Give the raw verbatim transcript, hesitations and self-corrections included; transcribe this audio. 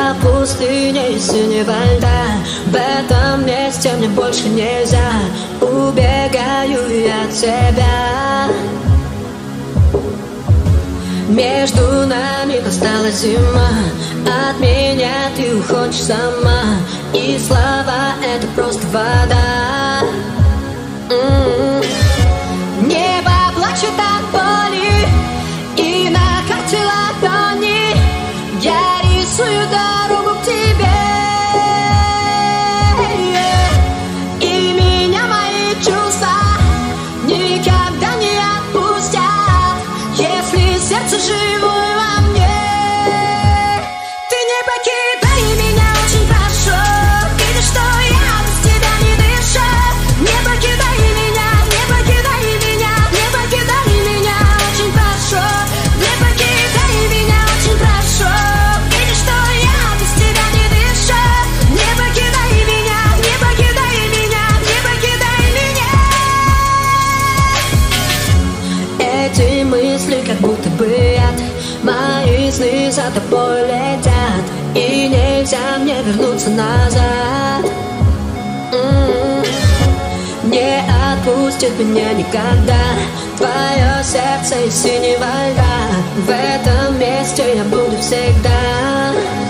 За пустыней синего льда, в этом месте мне больше нельзя. Убегаю я от тебя. Между нами настала зима, от меня ты уходишь сама, и слова — это просто вода. М-м-м. Небо плачет от боли, и на карте ладони я рисую дорогу к тебе. И меня мои чувства никогда не отпустят, если сердце живое во мне. Ты не покидай меня, очень прошу, видишь, что я без тебя не дышу. Не покидай меня, не покидай меня, не покидай меня, очень прошу. Не покидай меня, очень прошу, видишь, что я без тебя не дышу. Не покидай меня, не покидай меня, не покидай меня. Эти мысли как будто бы яд, мои сны за тобой летят, и нельзя мне вернуться назад. М-м-м. Не отпустит меня никогда твое сердце из синего льда. В этом месте я буду всегда.